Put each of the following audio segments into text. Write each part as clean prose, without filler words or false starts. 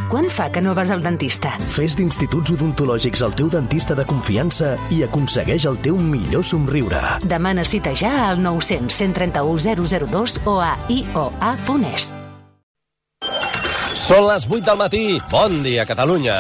Quant fa que no vas al dentista? Fes d'Instituts Odontològics el teu dentista de confiança i aconsegueix el teu millor somriure. Demana cita ja al 900 131 002 o a ioa.es. Són les 8 del matí. Bon dia, Catalunya.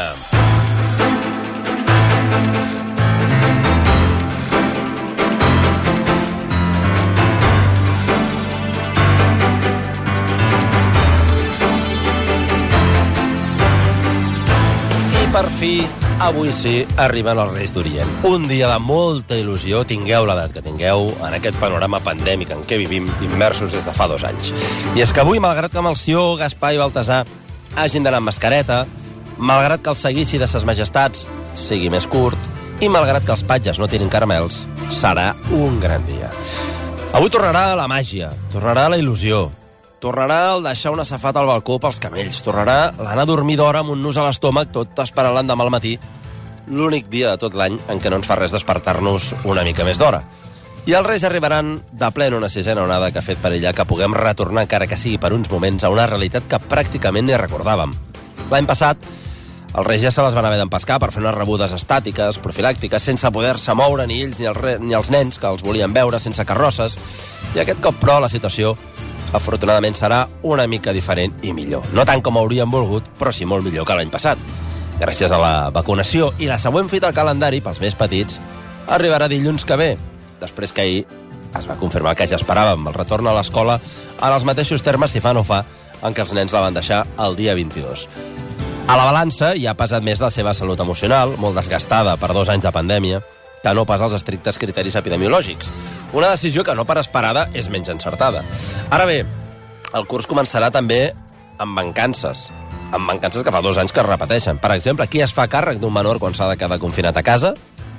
Per fi, avui sí, arriben els Reis d'Orient. Un dia de molta il·lusió, tingueu l'edat que tingueu, en aquest panorama pandèmic en què vivim immersos des de fa 2 anys. I és que avui, malgrat que Melcior, Gaspar i Baltasar hagin d'anar amb mascareta, malgrat que el seguici de ses majestats sigui més curt, i malgrat que els patges no tirin caramels, serà un gran dia. Avui tornarà la màgia, tornarà la il·lusió, tornarà el deixar una safata al balcó pels camells. Tornarà l'anar a dormir d'hora amb un nus a l'estómac, tot esperant l'endemà al matí. L'únic dia de tot l'any en què no ens fa res despertar-nos una mica més d'hora. I els Reis arribaran de ple en una sisena onada que ha fet perillar que puguem retornar, encara que sigui per uns moments, a una realitat que pràcticament ni recordàvem. L'any passat, els Reis ja se les van haver d'empescar per fer unes rebudes estàtiques, profilàctiques, sense poder-se moure ni ells ni els nens, que els volien veure, sense carrosses. I aquest cop, però, la situació afortunadament serà una mica diferent i millor. No tant com hauríem volgut, però sí molt millor que l'any passat. Gràcies a la vacunació i la següent fita al calendari, pels més petits, arribarà dilluns que ve, després que ahir es va confirmar que ja esperàvem el retorn a l'escola en els mateixos termes, si fa no fa, en què els nens la van deixar el dia 22. A la balança hi ha pesat més la seva salut emocional, molt desgastada per 2 anys de pandèmia, que no pas els estrictes criteris epidemiològics. Una decisió que no per esperada és menys encertada. Ara bé, el curs començarà també amb mancances que fa 2 anys que es repeteixen. Per exemple, qui es fa càrrec d'un menor quan s'ha de quedar confinat a casa?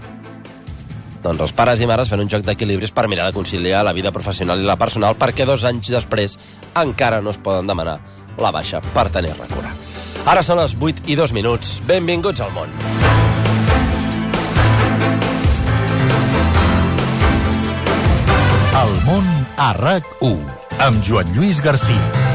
Doncs els pares i mares fent un joc d'equilibris per mirar de conciliar la vida professional i la personal, perquè 2 anys després encara no es poden demanar la baixa per tenir-la cura. Ara són les 8 i 2 minuts. Benvinguts al món. El món a RAC1, amb Joan Lluís Garcia.